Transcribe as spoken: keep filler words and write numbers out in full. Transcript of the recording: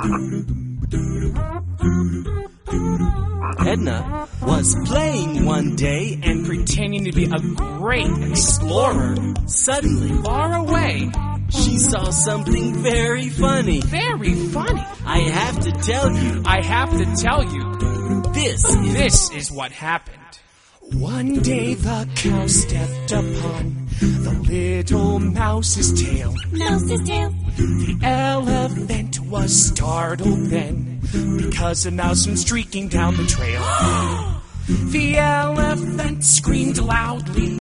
Edna was playing one day and pretending to be a great explorer. Suddenly, Far away. she saw something very funny. Very funny. I have to tell you, I have to tell you, this is... this is what happened. One day the cow stepped upon the little mouse's tail. Mouse's tail. The elephant was startled then, because a mouse went streaking down the trail. The elephant screamed loudly.